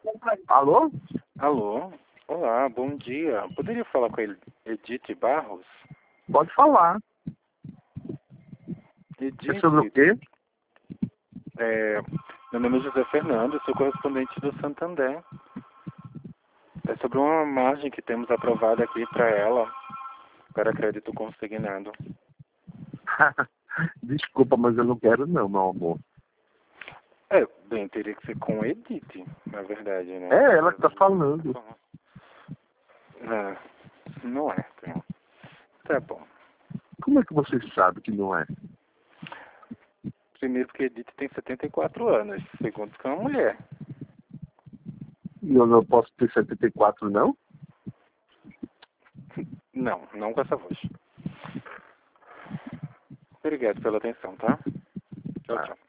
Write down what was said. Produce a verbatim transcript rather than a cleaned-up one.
Alô? Alô? Olá, bom dia. Poderia falar com a Edith Barros? Pode falar. Edith, É sobre o quê? é, meu nome é José Fernando, sou correspondente do Santander. É sobre uma margem que temos aprovada aqui para ela, para crédito consignado. Desculpa, mas eu não quero não, meu amor. É, bem, teria que ser com Edith, na verdade, né? É ela que tá falando. Não, não é, então. Tá bom. Como é que você sabe que não é? Primeiro porque Edith tem setenta e quatro anos, segundo que é uma mulher. E eu não posso ter setenta e quatro, não? Não, não com essa voz. Obrigado pela atenção, tá? Tchau, Ah. tchau.